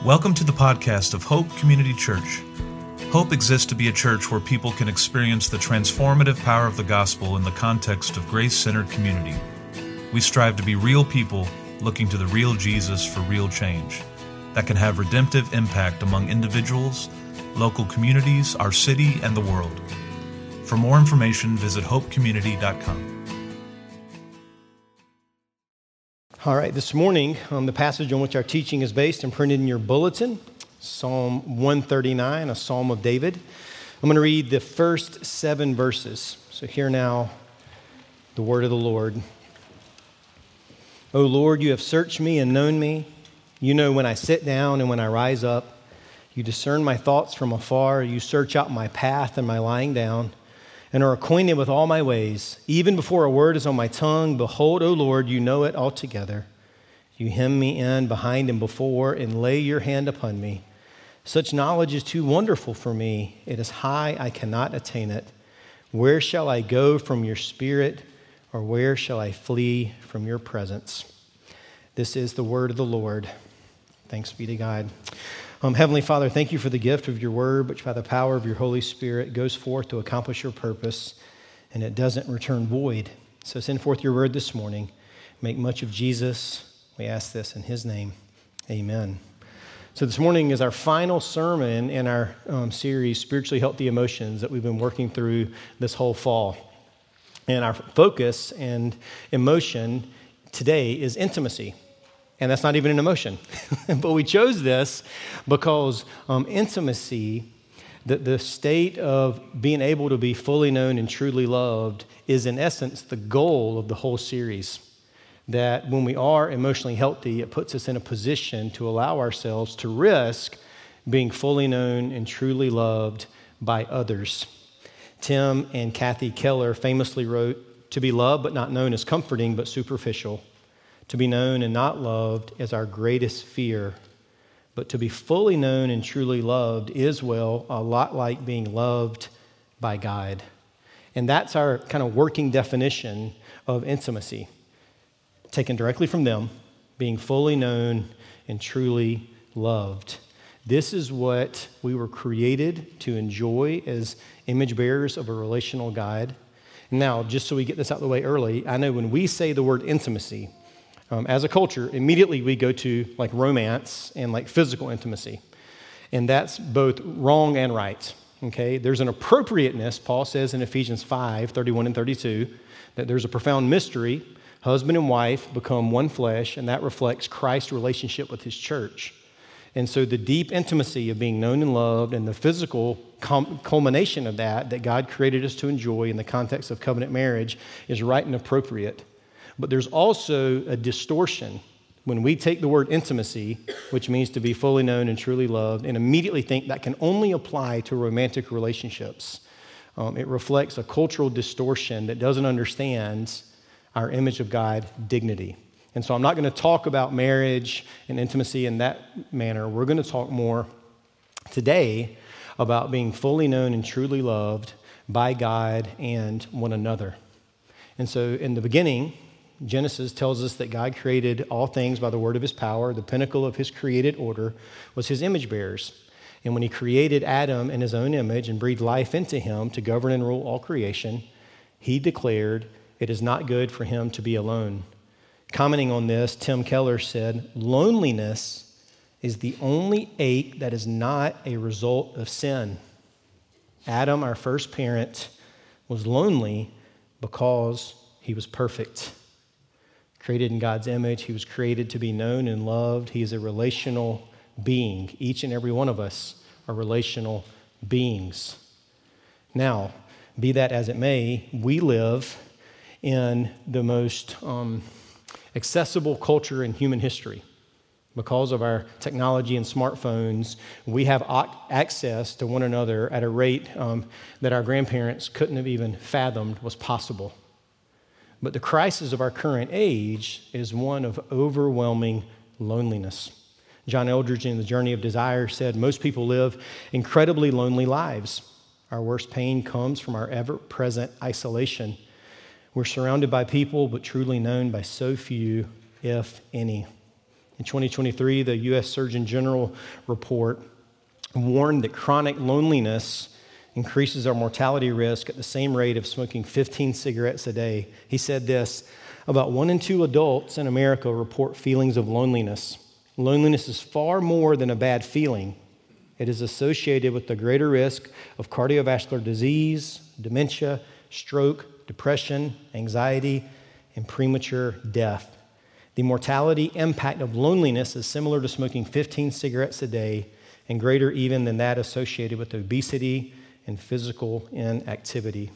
Welcome to the podcast of Hope Community Church. Hope exists to be a church where people can experience the transformative power of the gospel in the context of grace-centered community. We strive to be real people looking to the real Jesus for real change that can have redemptive impact among individuals, local communities, our city, and the world. For more information, visit hopecommunity.com. All right, this morning, the passage on which our teaching is based and printed in your bulletin, Psalm 139, a Psalm of David. I'm going to read the first 7 verses. So hear now the word of the Lord. O Lord, you have searched me and known me. You know when I sit down and when I rise up. You discern my thoughts from afar. You search out my path and my lying down, and are acquainted with all my ways. Even before a word is on my tongue, behold, O Lord, you know it altogether. You hem me in behind and before, and lay your hand upon me. Such knowledge is too wonderful for me. It is high, I cannot attain it. Where shall I go from your spirit, or where shall I flee from your presence? This is the word of the Lord. Thanks be to God. Heavenly Father, thank you for the gift of your word, which by the power of your Holy Spirit goes forth to accomplish your purpose, and it doesn't return void. So send forth your word this morning. Make much of Jesus. We ask this in his name. Amen. So this morning is our final sermon in our series, Spiritually Healthy Emotions, that we've been working through this whole fall. And our focus and emotion today is intimacy. And that's not even an emotion. But we chose this because intimacy, the state of being able to be fully known and truly loved, is in essence the goal of the whole series. That when we are emotionally healthy, it puts us in a position to allow ourselves to risk being fully known and truly loved by others. Tim and Kathy Keller famously wrote, "To be loved but not known is comforting but superficial. To be known and not loved is our greatest fear. But to be fully known and truly loved is, well, a lot like being loved by God." And that's our kind of working definition of intimacy, taken directly from them, being fully known and truly loved. This is what we were created to enjoy as image bearers of a relational God. Now, just so we get this out of the way early, I know when we say the word intimacy, as a culture, immediately we go to like romance and like physical intimacy. And that's both wrong and right, okay? There's an appropriateness, Paul says in Ephesians 5:31 and 32, that there's a profound mystery. Husband and wife become one flesh, and that reflects Christ's relationship with his church. And so the deep intimacy of being known and loved and the physical culmination of that God created us to enjoy in the context of covenant marriage is right and appropriate. But there's also a distortion when we take the word intimacy, which means to be fully known and truly loved, and immediately think that can only apply to romantic relationships. It reflects a cultural distortion that doesn't understand our image of God dignity. And so I'm not going to talk about marriage and intimacy in that manner. We're going to talk more today about being fully known and truly loved by God and one another. And so in the beginning, Genesis tells us that God created all things by the word of his power. The pinnacle of his created order was his image bearers. And when he created Adam in his own image and breathed life into him to govern and rule all creation, he declared it is not good for him to be alone. Commenting on this, Tim Keller said, "Loneliness is the only ache that is not a result of sin. Adam, our first parent, was lonely because he was perfect. Created in God's image, he was created to be known and loved. He is a relational being. Each and every one of us are relational beings. Now, be that as it may, we live in the most accessible culture in human history. Because of our technology and smartphones, we have access to one another at a rate that our grandparents couldn't have even fathomed was possible. But the crisis of our current age is one of overwhelming loneliness. John Eldredge in The Journey of Desire said, "Most people live incredibly lonely lives. Our worst pain comes from our ever-present isolation. We're surrounded by people, but truly known by so few, if any." In 2023, the U.S. Surgeon General report warned that chronic loneliness increases our mortality risk at the same rate of smoking 15 cigarettes a day. He said this, about 1 in 2 adults in America report feelings of loneliness. Loneliness is far more than a bad feeling. It is associated with the greater risk of cardiovascular disease, dementia, stroke, depression, anxiety, and premature death. The mortality impact of loneliness is similar to smoking 15 cigarettes a day and greater even than that associated with obesity and physical inactivity.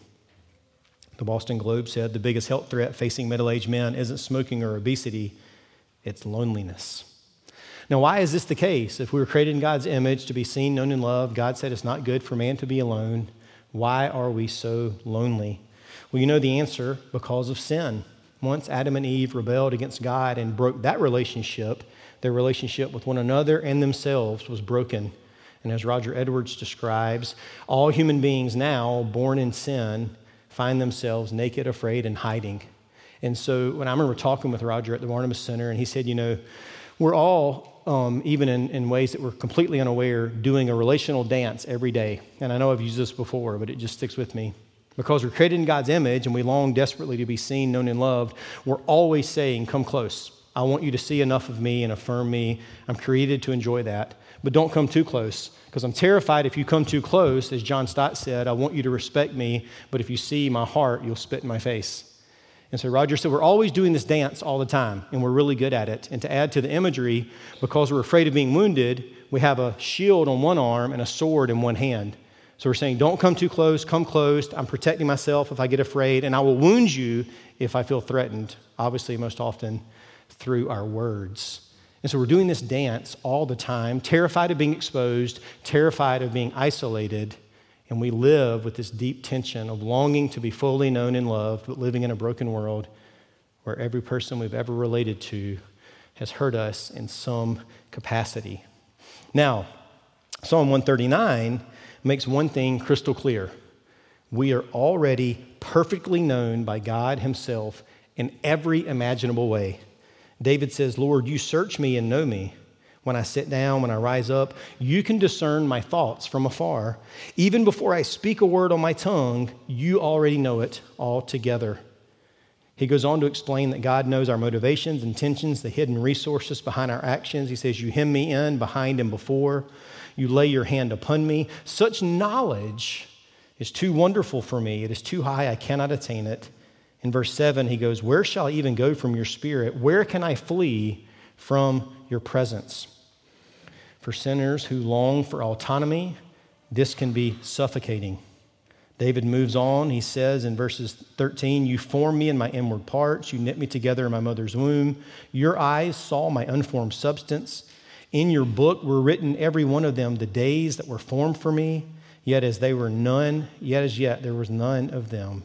The Boston Globe said the biggest health threat facing middle-aged men isn't smoking or obesity, it's loneliness. Now, why is this the case? If we were created in God's image to be seen, known, and loved, God said it's not good for man to be alone. Why are we so lonely? Well, you know the answer, because of sin. Once Adam and Eve rebelled against God and broke that relationship, their relationship with one another and themselves was broken. And as Roger Edwards describes, all human beings now, born in sin, find themselves naked, afraid, and hiding. And so when I remember talking with Roger at the Barnabas Center, and he said, we're all, even in ways that we're completely unaware, doing a relational dance every day. And I know I've used this before, but it just sticks with me. Because we're created in God's image and we long desperately to be seen, known, and loved, we're always saying, come close. I want you to see enough of me and affirm me. I'm created to enjoy that. But don't come too close, because I'm terrified if you come too close, as John Stott said, I want you to respect me, but if you see my heart, you'll spit in my face. And so Roger said, we're always doing this dance all the time, and we're really good at it. And to add to the imagery, because we're afraid of being wounded, we have a shield on one arm and a sword in one hand. So we're saying, don't come too close, come close. I'm protecting myself if I get afraid, and I will wound you if I feel threatened, obviously most often through our words. And so we're doing this dance all the time, terrified of being exposed, terrified of being isolated, and we live with this deep tension of longing to be fully known and loved, but living in a broken world where every person we've ever related to has hurt us in some capacity. Now, Psalm 139 makes one thing crystal clear. We are already perfectly known by God himself in every imaginable way. David says, Lord, you search me and know me. When I sit down, when I rise up, you can discern my thoughts from afar. Even before I speak a word on my tongue, you already know it altogether. He goes on to explain that God knows our motivations, intentions, the hidden resources behind our actions. He says, you hem me in, behind and before. You lay your hand upon me. Such knowledge is too wonderful for me. It is too high. I cannot attain it. In verse 7, he goes, where shall I even go from your spirit? Where can I flee from your presence? For sinners who long for autonomy, this can be suffocating. David moves on. He says in verses 13, you formed me in my inward parts. You knit me together in my mother's womb. Your eyes saw my unformed substance. In your book were written, every one of them, the days that were formed for me. Yet as they were none, yet as yet there was none of them.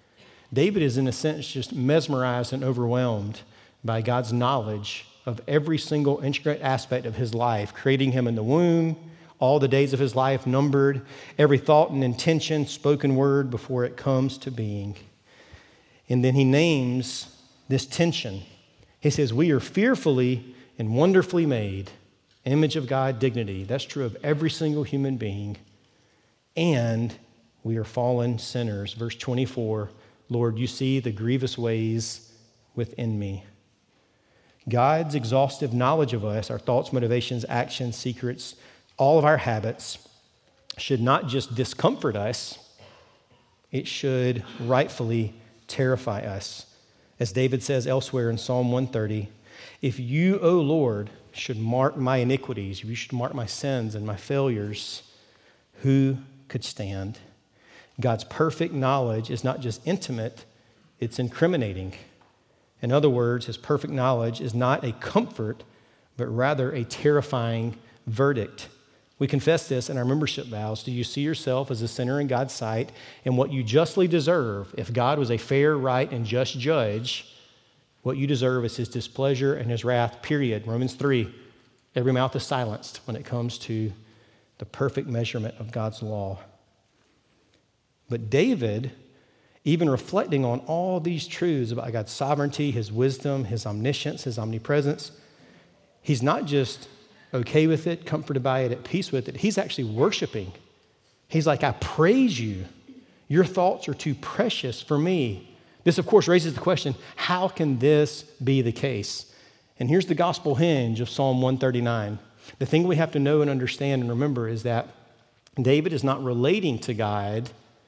David is in a sense just mesmerized and overwhelmed by God's knowledge of every single intricate aspect of his life, creating him in the womb, all the days of his life numbered, every thought and intention, spoken word before it comes to being. And then he names this tension. He says, we are fearfully and wonderfully made, image of God, dignity. That's true of every single human being. And we are fallen sinners. Verse 24, Lord, you see the grievous ways within me. God's exhaustive knowledge of us, our thoughts, motivations, actions, secrets, all of our habits should not just discomfort us, it should rightfully terrify us. As David says elsewhere in Psalm 130, if you, O Lord, should mark my iniquities, if you should mark my sins and my failures, who could stand? God's perfect knowledge is not just intimate, it's incriminating. In other words, his perfect knowledge is not a comfort, but rather a terrifying verdict. We confess this in our membership vows. Do you see yourself as a sinner in God's sight and what you justly deserve? If God was a fair, right, and just judge, what you deserve is his displeasure and his wrath, period. Romans 3, every mouth is silenced when it comes to the perfect measurement of God's law. But David, even reflecting on all these truths about God's sovereignty, his wisdom, his omniscience, his omnipresence, He's not just okay with it, comforted by it, at peace with it. He's actually worshiping. He's like, I praise you. Your thoughts are too precious for me. This, of course, raises the question, how can this be the case? And here's the gospel hinge of Psalm 139. The thing we have to know and understand and remember is that David is not relating to God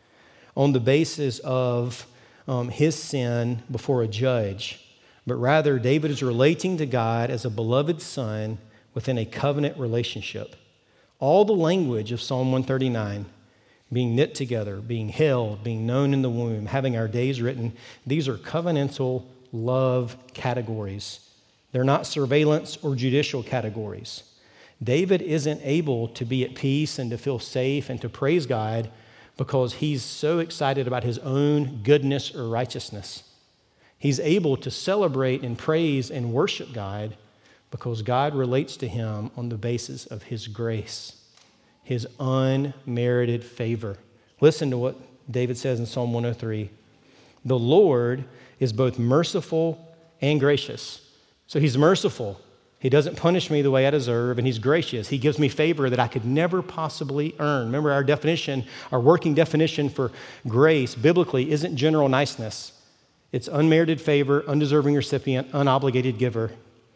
on the basis of his sin before a judge, but rather David is relating to God as a beloved son within a covenant relationship. All the language of Psalm 139, being knit together, being held, being known in the womb, having our days written, these are covenantal love categories. They're not surveillance or judicial categories. David isn't able to be at peace and to feel safe and to praise God because he's so excited about his own goodness or righteousness. He's able to celebrate and praise and worship God because God relates to him on the basis of his grace, his unmerited favor. Listen to what David says in Psalm 103. The Lord is both merciful and gracious. So he's merciful. He doesn't punish me the way I deserve, and he's gracious. He gives me favor that I could never possibly earn. Remember, our definition, our working definition for grace biblically isn't general niceness. It's unmerited favor, undeserving recipient, unobligated giver.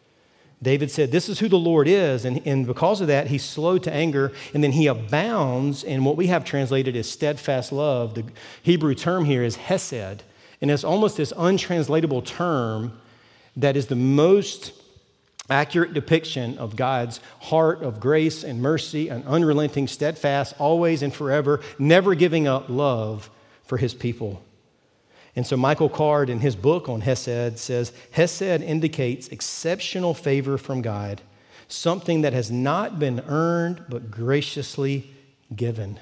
David said, this is who the Lord is, and because of that, he's slow to anger, and then he abounds in what we have translated as steadfast love. The Hebrew term here is hesed, and it's almost this untranslatable term that is the most accurate depiction of God's heart of grace and mercy and unrelenting, steadfast, always and forever, never giving up love for his people. And so Michael Card, in his book on Hesed, says, Hesed indicates exceptional favor from God, something that has not been earned but graciously given.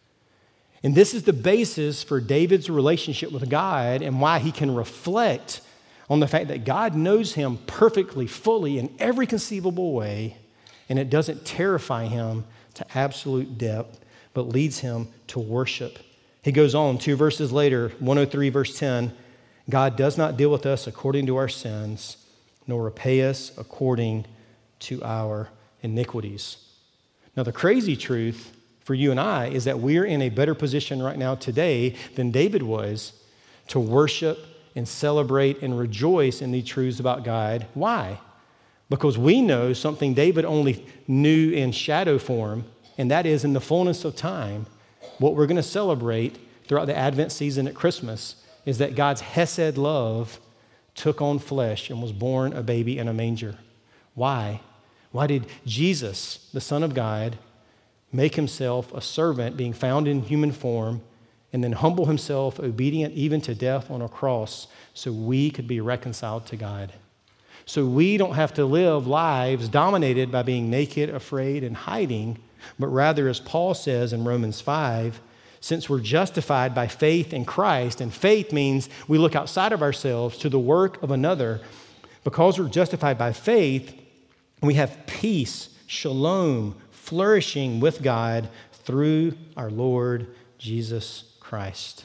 And this is the basis for David's relationship with God and why he can reflect on the fact that God knows him perfectly, fully, in every conceivable way, and it doesn't terrify him to absolute depth, but leads him to worship. He goes on, 2 verses later, 103 verse 10, God does not deal with us according to our sins, nor repay us according to our iniquities. Now, the crazy truth for you and I is that we're in a better position right now today than David was to worship and celebrate and rejoice in these truths about God. Why? Because we know something David only knew in shadow form, and that is in the fullness of time, what we're going to celebrate throughout the Advent season at Christmas is that God's Hesed love took on flesh and was born a baby in a manger. Why? Why did Jesus, the Son of God, make himself a servant, being found in human form, and then humble himself, obedient even to death on a cross, so we could be reconciled to God? So we don't have to live lives dominated by being naked, afraid, and hiding, but rather, as Paul says in Romans 5, since we're justified by faith in Christ, and faith means we look outside of ourselves to the work of another, because we're justified by faith, we have peace, shalom, flourishing with God through our Lord Jesus Christ.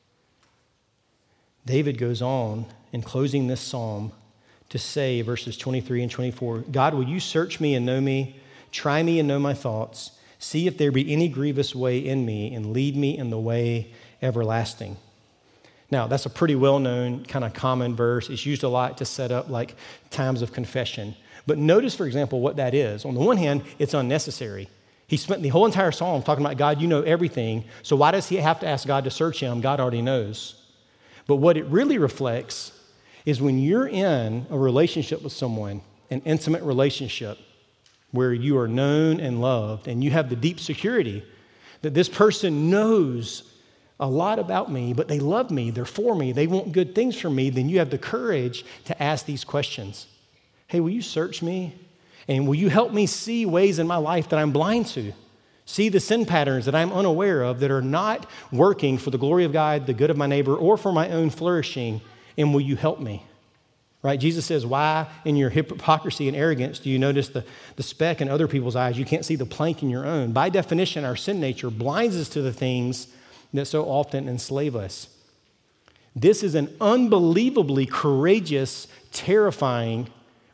David goes on in closing this psalm to say, verses 23 and 24, God, will you search me and know me? Try me and know my thoughts. See if there be any grievous way in me and lead me in the way everlasting. Now, that's a pretty well-known, kind of common verse. It's used a lot to set up like times of confession. But notice, for example, what that is. On the one hand, it's unnecessary. He spent the whole entire psalm talking about, God, you know everything, so why does he have to ask God to search him? God already knows. But what it really reflects is when you're in a relationship with someone, an intimate relationship, where you are known and loved, and you have the deep security that this person knows a lot about me, but they love me, they're for me, they want good things from me, then you have the courage to ask these questions. Hey, will you search me? And will you help me see ways in my life that I'm blind to? See the sin patterns that I'm unaware of that are not working for the glory of God, the good of my neighbor, or for my own flourishing, and will you help me? Right? Jesus says, why in your hypocrisy and arrogance do you notice the speck in other people's eyes? You can't see the plank in your own. By definition, our sin nature blinds us to the things that so often enslave us. This is an unbelievably courageous, terrifying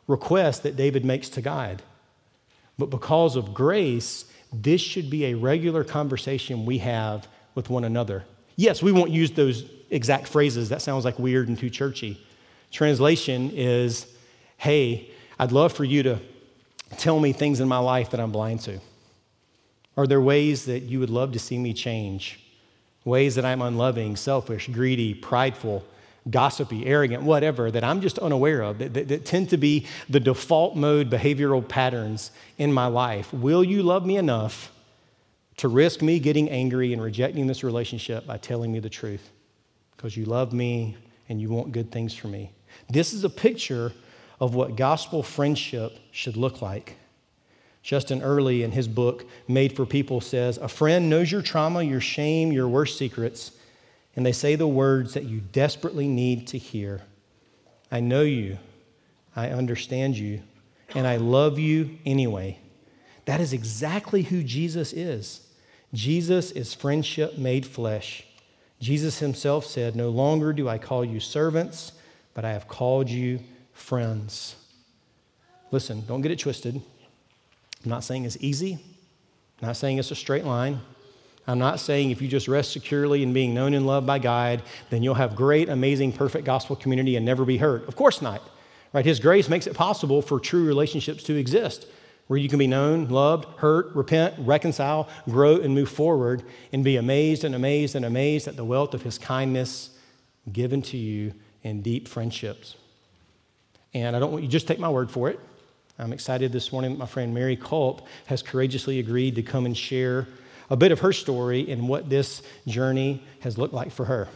request that David makes to God. But because of grace, this should be a regular conversation we have with one another. Yes, we won't use those exact phrases. That sounds like weird and too churchy. Translation is, hey, I'd love for you to tell me things in my life that I'm blind to. Are there ways that you would love to see me change? Ways that I'm unloving, selfish, greedy, prideful, gossipy, arrogant, whatever, that I'm just unaware of, that tend to be the default mode behavioral patterns in my life. Will you love me enough to risk me getting angry and rejecting this relationship by telling me the truth? Because you love me and you want good things for me. This is a picture of what gospel friendship should look like. Justin Earley, in his book, Made for People, says, a friend knows your trauma, your shame, your worst secrets, and they say the words that you desperately need to hear. I know you, I understand you, and I love you anyway. That is exactly who Jesus is. Jesus is friendship made flesh. Jesus himself said, no longer do I call you servants, but I have called you friends. Listen, don't get it twisted. I'm not saying it's easy. I'm not saying it's a straight line. I'm not saying if you just rest securely in being known and loved by God, then you'll have great, amazing, perfect gospel community and never be hurt. Of course not. Right? His grace makes it possible for true relationships to exist, where you can be known, loved, hurt, repent, reconcile, grow, and move forward, and be amazed and amazed and amazed at the wealth of his kindness given to you in deep friendships. And I don't want you to just take my word for it. I'm excited this morning that my friend Mary Culp has courageously agreed to come and share a bit of her story and what this journey has looked like for her.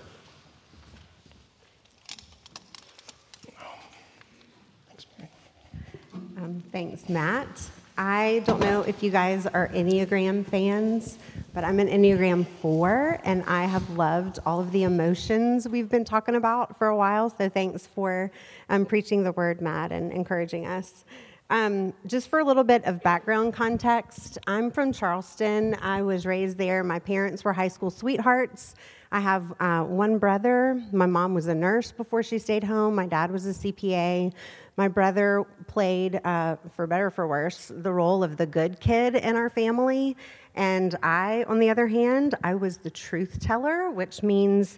Thanks, Mary. Thanks, Matt. I don't know if you guys are Enneagram fans, but I'm an Enneagram 4, and I have loved all of the emotions we've been talking about for a while, so thanks for preaching the word, Matt, and encouraging us. Just for a little bit of background context, I'm from Charleston. I was raised there. My parents were high school sweethearts. I have one brother. My mom was a nurse before she stayed home. My dad was a CPA. My brother played, for better or for worse, the role of the good kid in our family. And I, on the other hand, I was the truth teller, which means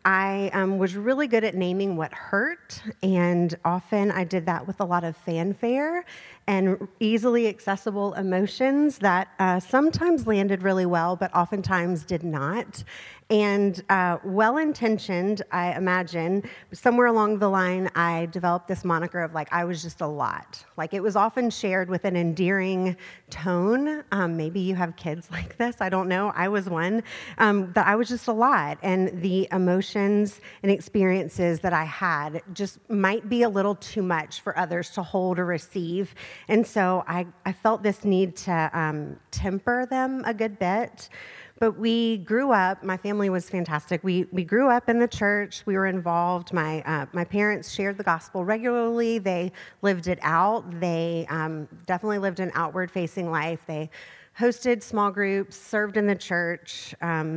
I was really good at naming what hurt, and often I did that with a lot of fanfare and easily accessible emotions that sometimes landed really well, but oftentimes did not. And well-intentioned, I imagine, somewhere along the line, I developed this moniker of I was just a lot. It was often shared with an endearing tone. Maybe you have kids like this, I don't know. I was one. That I was just a lot. And the emotions and experiences that I had just might be a little too much for others to hold or receive. And so I felt this need to temper them a good bit. But we grew up, my family was fantastic. We grew up in the church. We were involved. My parents shared the gospel regularly. They lived it out. They definitely lived an outward-facing life. They hosted small groups, served in the church.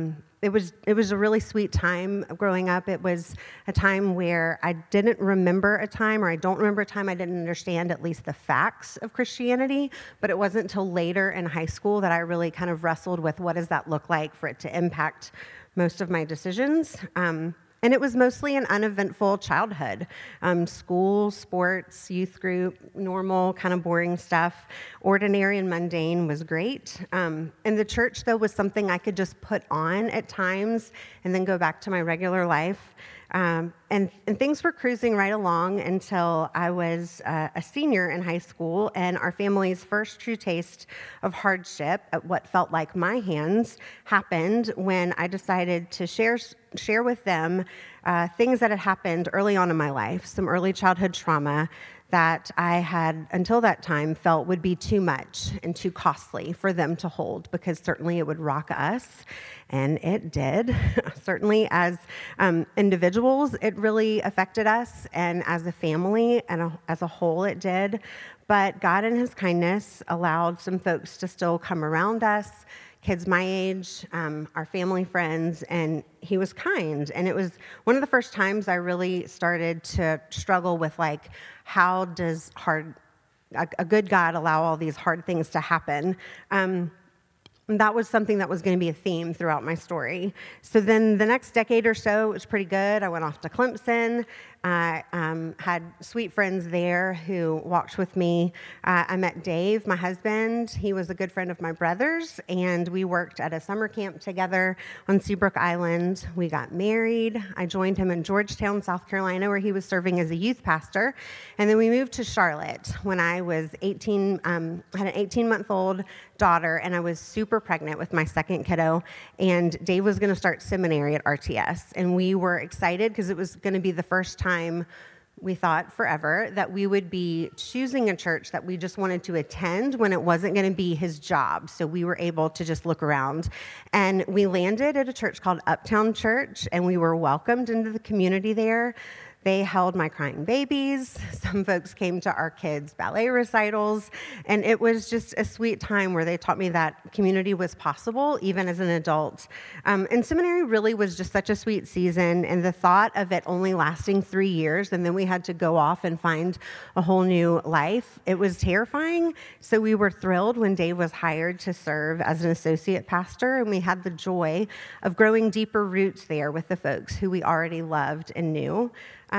It was a really sweet time growing up. It was a time where I didn't remember a time, or I don't remember a time I didn't understand at least the facts of Christianity, but it wasn't until later in high school that I really kind of wrestled with what does that look like for it to impact most of my decisions. And it was mostly an uneventful childhood. School, sports, youth group, normal, kind of boring stuff. Ordinary and mundane was great. And the church, though, was something I could just put on at times and then go back to my regular life. And things were cruising right along until I was a senior in high school, and our family's first true taste of hardship at what felt like my hands happened when I decided to share with them things that had happened early on in my life, some early childhood trauma that I had, until that time, felt would be too much and too costly for them to hold, because certainly it would rock us, and it did. Certainly as individuals, it really affected us, and as a family and as a whole, it did. But God in his kindness allowed some folks to still come around us, kids my age, our family friends, and he was kind. And it was one of the first times I really started to struggle with, how does hard a good God allow all these hard things to happen? And that was something that was going to be a theme throughout my story. So then the next decade or so, it was pretty good. I went off to Clemson. I had sweet friends there who walked with me. I met Dave, my husband. He was a good friend of my brother's, and we worked at a summer camp together on Seabrook Island. We got married. I joined him in Georgetown, South Carolina, where he was serving as a youth pastor. And then we moved to Charlotte when I was 18. I had an 18-month-old daughter, and I was super pregnant with my second kiddo. And Dave was going to start seminary at RTS, and we were excited because it was going to be the first time we thought forever that we would be choosing a church that we just wanted to attend when it wasn't going to be his job. So we were able to just look around. And we landed at a church called Uptown Church, and we were welcomed into the community there. They held my crying babies. Some folks came to our kids' ballet recitals. And it was just a sweet time where they taught me that community was possible, even as an adult. And seminary really was just such a sweet season. And the thought of it only lasting 3 years, and then we had to go off and find a whole new life, it was terrifying. So we were thrilled when Dave was hired to serve as an associate pastor. And we had the joy of growing deeper roots there with the folks who we already loved and knew.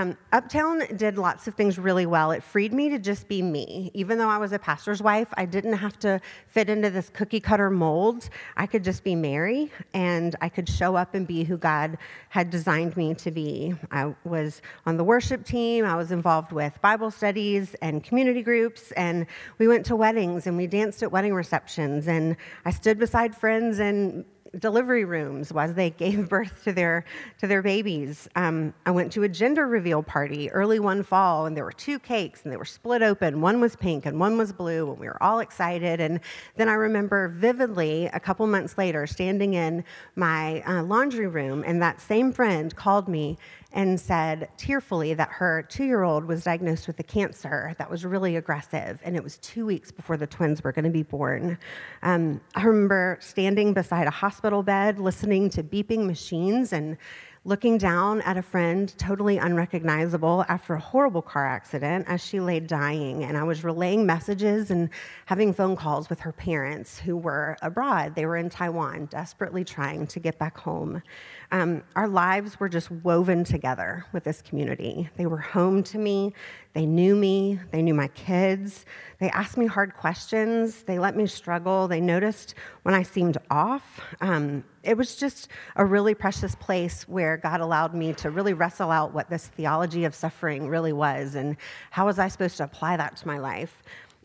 Uptown did lots of things really well. It freed me to just be me. Even though I was a pastor's wife, I didn't have to fit into this cookie-cutter mold. I could just be Mary, and I could show up and be who God had designed me to be. I was on the worship team. I was involved with Bible studies and community groups, and we went to weddings, and we danced at wedding receptions, and I stood beside friends and delivery rooms as they gave birth to their babies. I went to a gender reveal party early one fall, and there were 2 cakes, and they were split open. One was pink and one was blue, and we were all excited. And then I remember vividly a couple months later standing in my laundry room, and that same friend called me and said tearfully that her 2-year-old was diagnosed with a cancer that was really aggressive, and it was 2 weeks before the twins were going to be born. I remember standing beside a hospital bed, listening to beeping machines, and looking down at a friend totally unrecognizable after a horrible car accident as she lay dying. And I was relaying messages and having phone calls with her parents who were abroad. They were in Taiwan, desperately trying to get back home. Our lives were just woven together with this community. They were home to me. They knew me. They knew my kids. They asked me hard questions. They let me struggle. They noticed when I seemed off. It was just a really precious place where God allowed me to really wrestle out what this theology of suffering really was and how was I supposed to apply that to my life.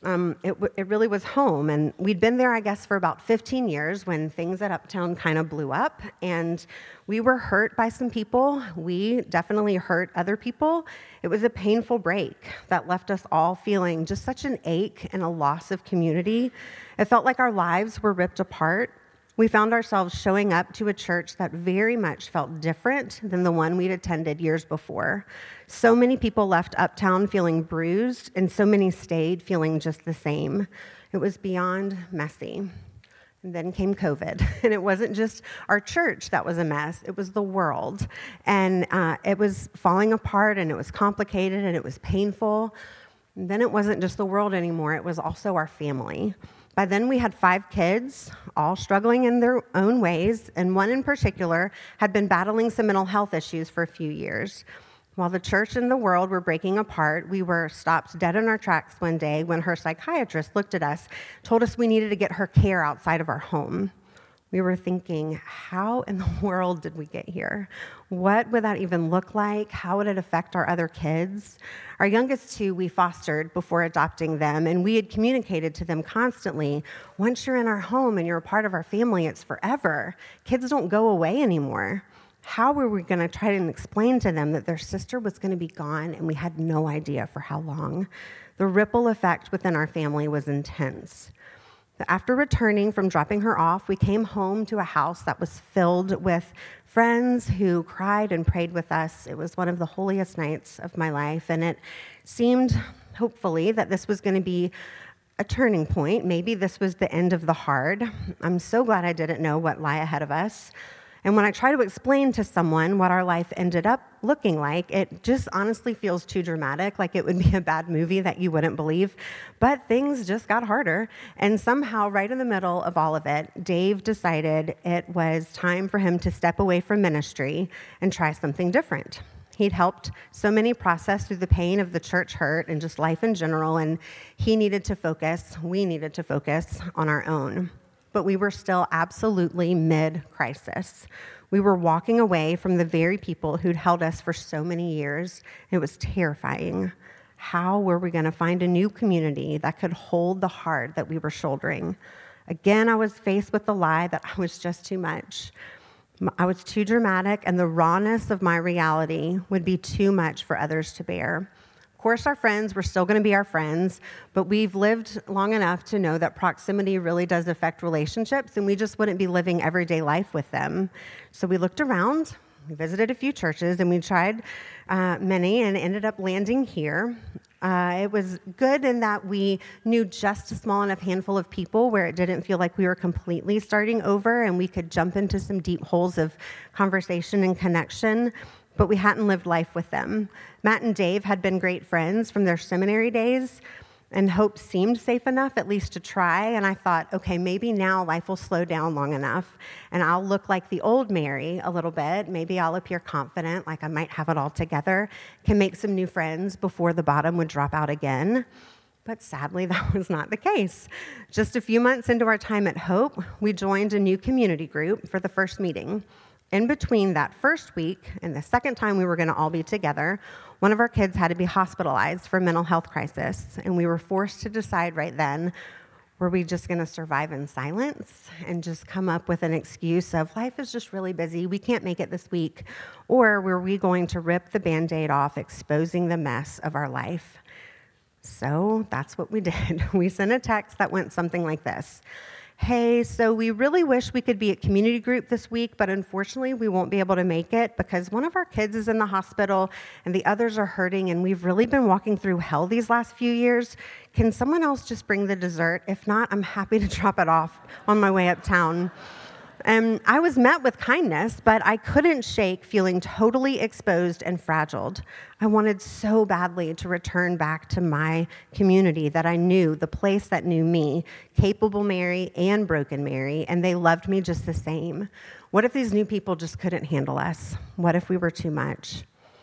It really was home, and we'd been there, I guess, for about 15 years when things at Uptown kind of blew up, and we were hurt by some people. We definitely hurt other people. It was a painful break that left us all feeling just such an ache and a loss of community. It felt like our lives were ripped apart. We found ourselves showing up to a church that very much felt different than the one we'd attended years before. So many people left Uptown feeling bruised, and so many stayed feeling just the same. It was beyond messy. And then came COVID, and it wasn't just our church that was a mess, it was the world. And it was falling apart, and it was complicated, and it was painful. And then it wasn't just the world anymore, it was also our family. By then, we had 5 kids, all struggling in their own ways, and one in particular had been battling some mental health issues for a few years. While the church and the world were breaking apart, we were stopped dead in our tracks one day when her psychiatrist looked at us, told us we needed to get her care outside of our home. We were thinking, how in the world did we get here? What would that even look like? How would it affect our other kids? Our youngest 2 we fostered before adopting them, and we had communicated to them constantly, once you're in our home and you're a part of our family, it's forever. Kids don't go away anymore. How were we going to try and explain to them that their sister was going to be gone and we had no idea for how long? The ripple effect within our family was intense. After returning from dropping her off, we came home to a house that was filled with friends who cried and prayed with us. It was one of the holiest nights of my life, and it seemed, hopefully, that this was going to be a turning point. Maybe this was the end of the hard. I'm so glad I didn't know what lay ahead of us. And when I try to explain to someone what our life ended up looking like, it just honestly feels too dramatic, like it would be a bad movie that you wouldn't believe. But things just got harder. And somehow, right in the middle of all of it, Dave decided it was time for him to step away from ministry and try something different. He'd helped so many process through the pain of the church hurt and just life in general, and we needed to focus on our own. But we were still absolutely mid-crisis. We were walking away from the very people who'd held us for so many years. It was terrifying. How were we going to find a new community that could hold the heart that we were shouldering? Again, I was faced with the lie that I was just too much. I was too dramatic, and the rawness of my reality would be too much for others to bear. Of course, our friends were still going to be our friends, but we've lived long enough to know that proximity really does affect relationships, and we just wouldn't be living everyday life with them. So we looked around, we visited a few churches, and we tried many and ended up landing here. It was good in that we knew just a small enough handful of people where it didn't feel like we were completely starting over, and we could jump into some deep holes of conversation and connection, but we hadn't lived life with them. Matt and Dave had been great friends from their seminary days, and Hope seemed safe enough at least to try, and I thought, okay, maybe now life will slow down long enough, and I'll look like the old Mary a little bit. Maybe I'll appear confident, like I might have it all together, can make some new friends before the bottom would drop out again. But sadly, that was not the case. Just a few months into our time at Hope, we joined a new community group for the first meeting. In between that first week and the second time we were going to all be together, one of our kids had to be hospitalized for a mental health crisis, and we were forced to decide right then, were we just going to survive in silence and just come up with an excuse of life is just really busy, we can't make it this week, or were we going to rip the Band-Aid off, exposing the mess of our life? So that's what we did. We sent a text that went something like this. Hey, so we really wish we could be at community group this week, but unfortunately we won't be able to make it because one of our kids is in the hospital and the others are hurting, and we've really been walking through hell these last few years. Can someone else just bring the dessert? If not, I'm happy to drop it off on my way uptown. And I was met with kindness, but I couldn't shake feeling totally exposed and fragiled. I wanted so badly to return back to my community that I knew, the place that knew me, capable Mary and broken Mary, and they loved me just the same. What if these new people just couldn't handle us? What if we were too much?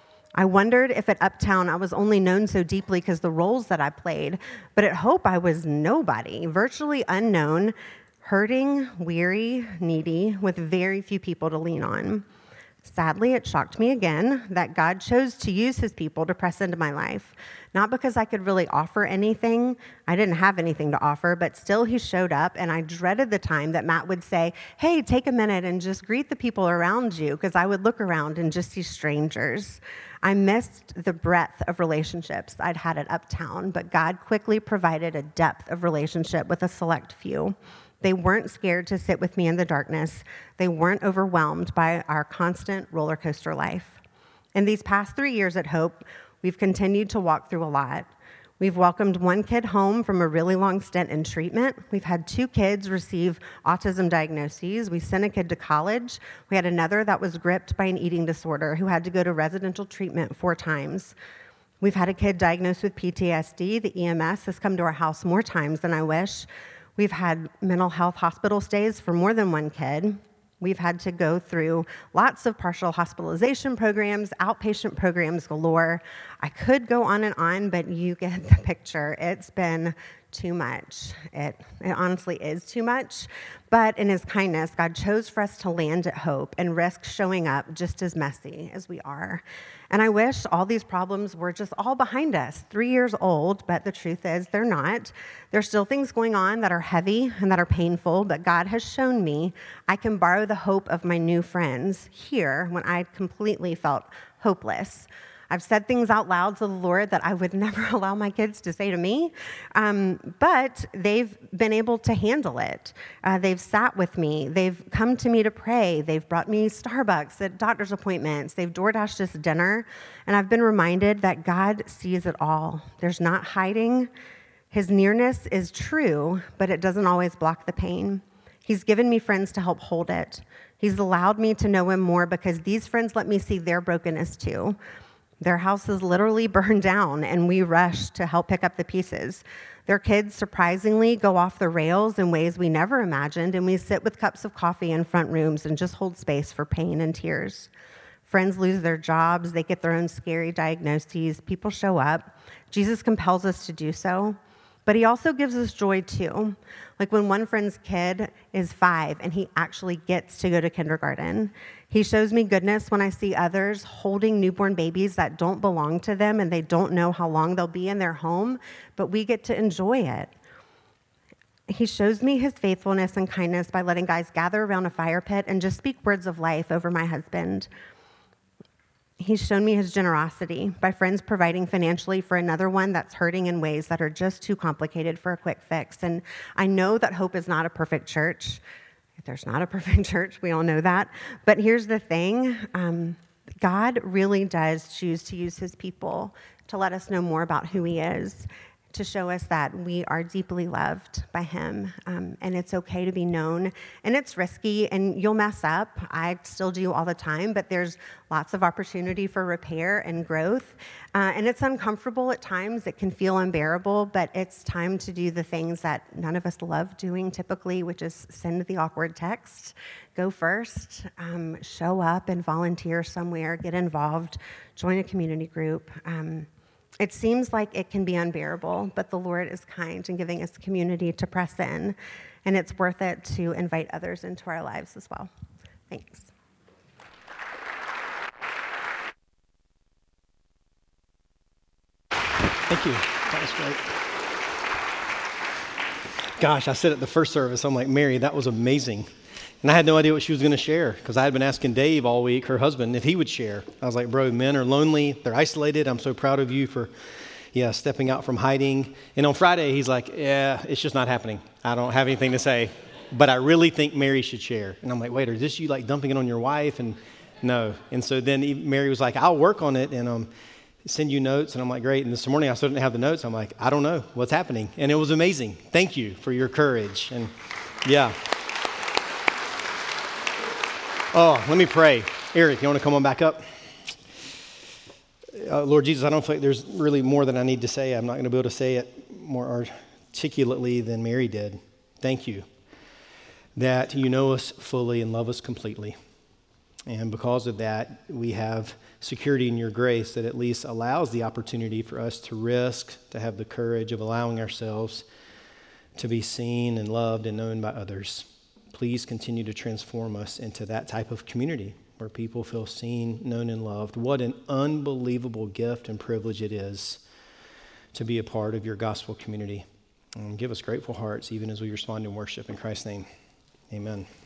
I wondered if at Uptown I was only known so deeply because the roles that I played, but at Hope I was nobody, virtually unknown, hurting, weary, needy, with very few people to lean on. Sadly, it shocked me again that God chose to use his people to press into my life. Not because I could really offer anything. I didn't have anything to offer, but still he showed up, and I dreaded the time that Matt would say, hey, take a minute and just greet the people around you, because I would look around and just see strangers. I missed the breadth of relationships I'd had at Uptown, but God quickly provided a depth of relationship with a select few. They weren't scared to sit with me in the darkness. They weren't overwhelmed by our constant roller coaster life. In these past 3 years at Hope, we've continued to walk through a lot. We've welcomed one kid home from a really long stint in treatment. We've had 2 kids receive autism diagnoses. We sent a kid to college. We had another that was gripped by an eating disorder who had to go to residential treatment 4 times. We've had a kid diagnosed with PTSD. The EMS has come to our house more times than I wish. We've had mental health hospital stays for more than one kid. We've had to go through lots of partial hospitalization programs, outpatient programs galore. I could go on, but you get the picture. It's been too much. It honestly is too much. But in his kindness, God chose for us to land at Hope and risk showing up just as messy as we are. And I wish all these problems were just all behind us, 3 years old, but the truth is they're not. There's still things going on that are heavy and that are painful, but God has shown me I can borrow the hope of my new friends here when I completely felt hopeless. I've said things out loud to the Lord that I would never allow my kids to say to me, but they've been able to handle it. They've sat with me. They've come to me to pray. They've brought me Starbucks at doctor's appointments. They've DoorDashed us dinner, and I've been reminded that God sees it all. There's not hiding. His nearness is true, but it doesn't always block the pain. He's given me friends to help hold it. He's allowed me to know him more because these friends let me see their brokenness too. Their house is literally burned down, and we rush to help pick up the pieces. Their kids surprisingly go off the rails in ways we never imagined, and we sit with cups of coffee in front rooms and just hold space for pain and tears. Friends lose their jobs, they get their own scary diagnoses, people show up. Jesus compels us to do so, but he also gives us joy too. Like when one friend's kid is 5 and he actually gets to go to kindergarten. He shows me goodness when I see others holding newborn babies that don't belong to them and they don't know how long they'll be in their home, but we get to enjoy it. He shows me his faithfulness and kindness by letting guys gather around a fire pit and just speak words of life over my husband. He's shown me his generosity by friends providing financially for another one that's hurting in ways that are just too complicated for a quick fix. And I know that Hope is not a perfect church. There's not a perfect church, we all know that. But here's the thing, God really does choose to use his people to let us know more about who he is, to show us that we are deeply loved by him, and it's okay to be known. And it's risky, and you'll mess up. I still do all the time, but there's lots of opportunity for repair and growth. And it's uncomfortable at times. It can feel unbearable, but it's time to do the things that none of us love doing typically, which is send the awkward text, go first, show up and volunteer somewhere, get involved, join a community group. It seems like it can be unbearable, but the Lord is kind in giving us community to press in, and it's worth it to invite others into our lives as well. Thanks. Thank you. That was great. Gosh, I said at the first service, I'm like, Mary, that was amazing. And I had no idea what she was going to share because I had been asking Dave all week, her husband, if he would share. I was like, bro, men are lonely. They're isolated. I'm so proud of you for, stepping out from hiding. And on Friday, he's like, it's just not happening. I don't have anything to say. But I really think Mary should share. And I'm like, wait, is this you like dumping it on your wife? And no. And so then Mary was like, I'll work on it and send you notes. And I'm like, great. And this morning I still didn't have the notes. I'm like, I don't know what's happening. And it was amazing. Thank you for your courage. And yeah. Oh, let me pray. Eric, you want to come on back up? Lord Jesus, I don't feel like there's really more than I need to say. I'm not going to be able to say it more articulately than Mary did. Thank you that you know us fully and love us completely. And because of that, we have security in your grace that at least allows the opportunity for us to risk, to have the courage of allowing ourselves to be seen and loved and known by others. Please continue to transform us into that type of community where people feel seen, known, and loved. What an unbelievable gift and privilege it is to be a part of your gospel community. And give us grateful hearts even as we respond in worship. In Christ's name, amen.